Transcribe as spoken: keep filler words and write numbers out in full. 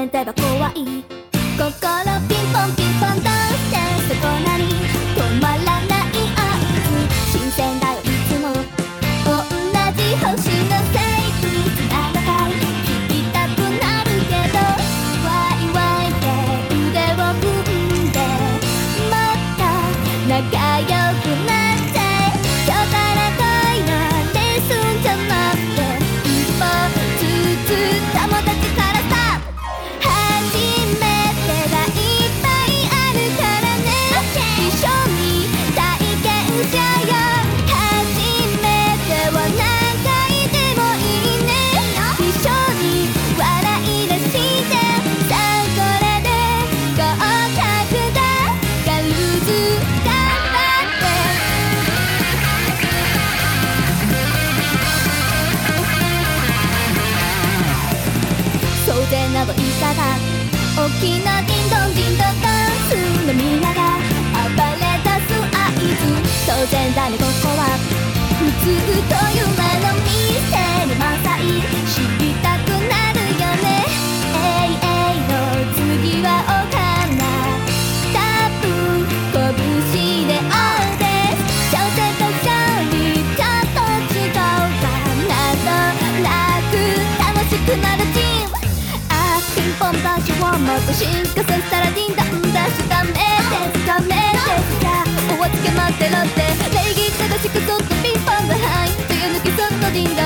線ってば怖い。心ピンポンピンポンどうしてそこなに止まらない合図。新鮮だよいつも同じ星の生物なのかい。聞きたくなるけどワイワイで腕を組んでもっと仲良くなって今日から恋のレッスンじゃなくて一歩ずつ友達からさ初めてがいっぱいあるからね。一緒に体験しようよ。初めては何回でもいいね。一緒に笑い出してさあこれで合格だ。ガルズ頑張ってそうでなどいたが大きなディンドンディンドンダンスのみんなが暴れ出す合図。当然だねここは普通という名のミステリー満載。知りたくなるよね。永遠の次はお花多分拳で青です。小生と勝利ちょっと違うかなどなく楽しくなるチーム。あーピンポンバージョンをもっと進化させたらディンダンダッシュダメですダメですやお預け待ってろって礼儀正しくそっとピンポンが入って抜きそっとディンダ